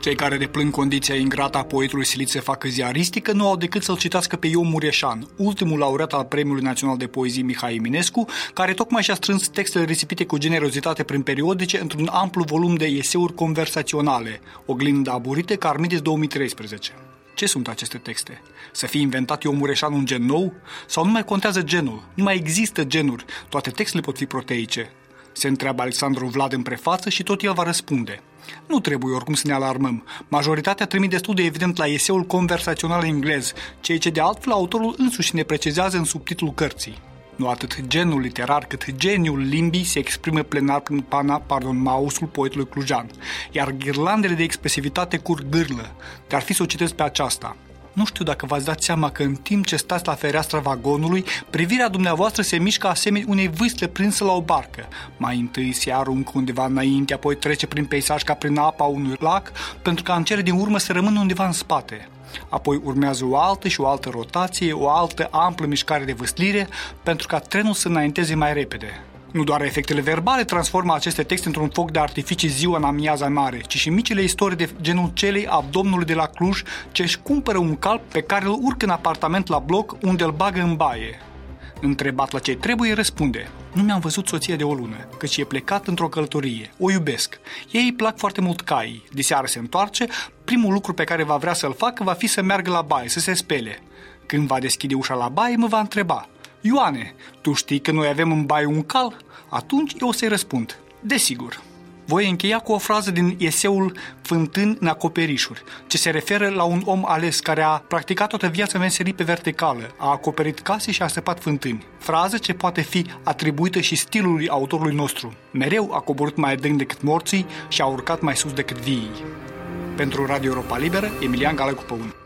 Cei care deplâng condiția ingrată a poetului silit să facă ziaristică nu au decât să-l citească pe Ion Mureșan, ultimul laureat al Premiului Național de Poezie Mihai Eminescu, care tocmai și-a strâns textele risipite cu generozitate prin periodice într-un amplu volum de eseuri conversaționale, Oglinda aburite, Carmides 2013. Ce sunt aceste texte? Să fie inventat Ion Mureșan un gen nou? Sau nu mai contează genul? Nu mai există genuri. Toate textele pot fi proteice. Se întreabă Alexandru Vlad în prefață și tot el va răspunde. Nu trebuie oricum să ne alarmăm. Majoritatea trimit destul de evident la eseul conversațional englez, ceea ce de altfel autorul însuși ne precizează în subtitlul cărții. Nu atât genul literar cât geniul limbii se exprimă plenar prin mausul poetului clujan, iar ghirlandele de expresivitate curg gârlă. Dar fi să o citesc pe aceasta. Nu știu dacă v-ați dat seama că în timp ce stați la fereastra vagonului, privirea dumneavoastră se mișcă asemeni unei vâsle prinsă la o barcă. Mai întâi se aruncă undeva înainte, apoi trece prin peisaj ca prin apa unui lac, pentru ca în cele din urmă să rămână undeva în spate. Apoi urmează o altă și o altă rotație, o altă amplă mișcare de vâslire, pentru ca trenul să înainteze mai repede. Nu doar efectele verbale transformă aceste texte într-un foc de artificii ziua în amiaza mare, ci și micile istorii de genul celei a domnului de la Cluj ce își cumpără un cal pe care îl urcă în apartament la bloc unde îl bagă în baie. Întrebat la ce trebuie, răspunde: nu mi-am văzut soția de o lună, căci e plecat într-o călătorie. O iubesc. Ei îi plac foarte mult caii. Diseară se întoarce, primul lucru pe care va vrea să-l facă va fi să meargă la baie, să se spele. Când va deschide ușa la baie, mă va întreba: Ioane, tu știi că noi avem în baie un cal? Atunci eu o să-i răspund: desigur. Voi încheia cu o frază din eseul Fântâni în acoperișuri, ce se referă la un om ales care a practicat toată viața meserii pe verticală, a acoperit case și a săpat fântâni. Frază ce poate fi atribuită și stilului autorului nostru. Mereu a coborât mai adânc decât morții și a urcat mai sus decât viii. Pentru Radio Europa Liberă, Emilian Galea Cupăun.